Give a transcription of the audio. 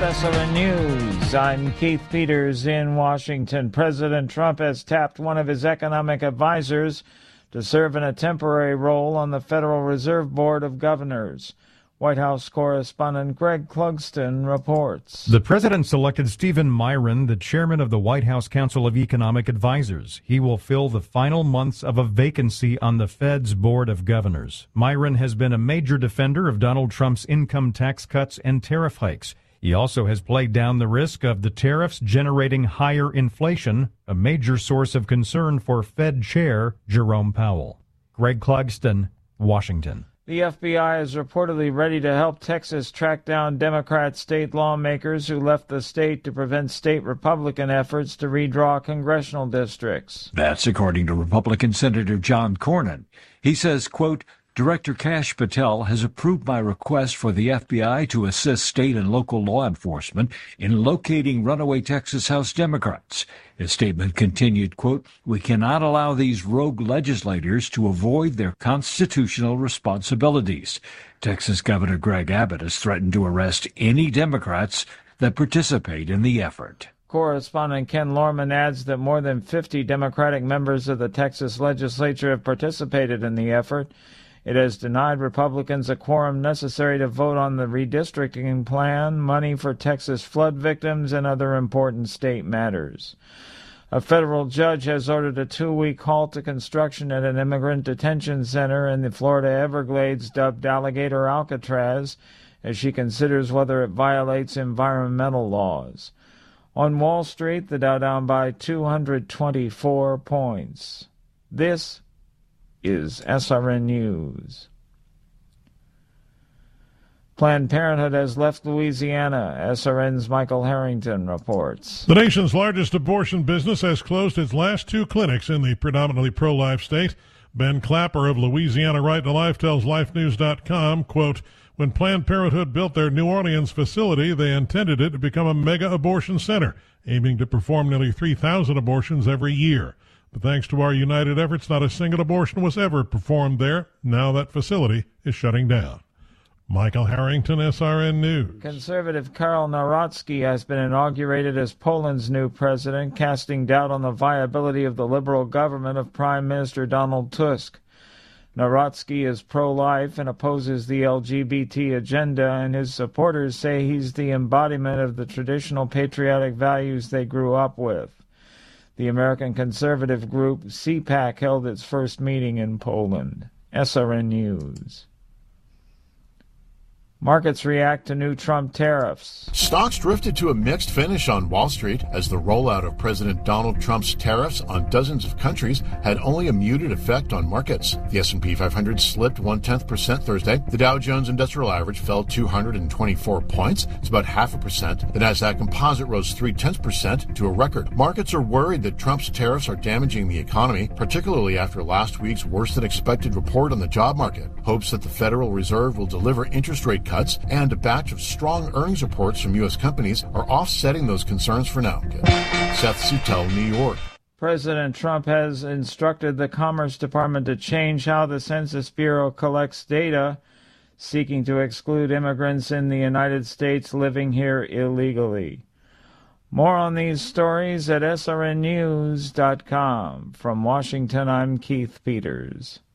SRN News. I'm Keith Peters in Washington. President Trump has tapped one of his economic advisors to serve in a temporary role on the Federal Reserve Board of Governors. White House correspondent Greg Clugston reports. The president selected Stephen Miron, the chairman of the White House Council of Economic Advisors. He will fill the final months of a vacancy on the Fed's Board of Governors. Miron has been a major defender of Donald Trump's income tax cuts and tariff hikes. He also has played down the risk of the tariffs generating higher inflation, a major source of concern for Fed Chair Jerome Powell. Greg Clugston, Washington. The FBI is reportedly ready to help Texas track down Democrat state lawmakers who left the state to prevent state Republican efforts to redraw congressional districts. That's according to Republican Senator John Cornyn. He says, quote, Director Kash Patel has approved my request for the FBI to assist state and local law enforcement in locating runaway Texas House Democrats. His statement continued, quote, We cannot allow these rogue legislators to avoid their constitutional responsibilities. Texas Governor Greg Abbott has threatened to arrest any Democrats that participate in the effort. Correspondent Ken Lorman adds that more than 50 Democratic members of the Texas legislature have participated in the effort. It has denied Republicans a quorum necessary to vote on the redistricting plan, money for Texas flood victims, and other important state matters. A federal judge has ordered a 2-week halt to construction at an immigrant detention center in the Florida Everglades dubbed Alligator Alcatraz, as she considers whether it violates environmental laws. On Wall Street, the Dow down by 224 points. This is SRN News. Planned Parenthood has left Louisiana. SRN's Michael Harrington reports. The nation's largest abortion business has closed its last 2 clinics in the predominantly pro-life state. Ben Clapper of Louisiana Right to Life tells LifeNews.com, quote, When Planned Parenthood built their New Orleans facility, they intended it to become a mega abortion center, aiming to perform nearly 3,000 abortions every year. But thanks to our united efforts, not a single abortion was ever performed there. Now that facility is shutting down. Michael Harrington, SRN News. Conservative Karol Nawrocki has been inaugurated as Poland's new president, casting doubt on the viability of the liberal government of Prime Minister Donald Tusk. Nawrocki is pro-life and opposes the LGBT agenda, and his supporters say he's the embodiment of the traditional patriotic values they grew up with. The American conservative group CPAC held its first meeting in Poland. SRN News. Markets react to new Trump tariffs. Stocks drifted to a mixed finish on Wall Street as the rollout of President Donald Trump's tariffs on dozens of countries had only a muted effect on markets. The S&P 500 slipped 0.1% Thursday. The Dow Jones Industrial Average fell 224 points. It's about 0.5%. The Nasdaq Composite rose 0.3% to a record. Markets are worried that Trump's tariffs are damaging the economy, particularly after last week's worse-than-expected report on the job market. Hopes that the Federal Reserve will deliver interest rate cuts and a batch of strong earnings reports from U.S. companies are offsetting those concerns for now. Seth Sutel, New York. President Trump has instructed the Commerce Department to change how the Census Bureau collects data, seeking to exclude immigrants in the United States living here illegally. More on these stories at srnnews.com. From Washington, I'm Keith Peters.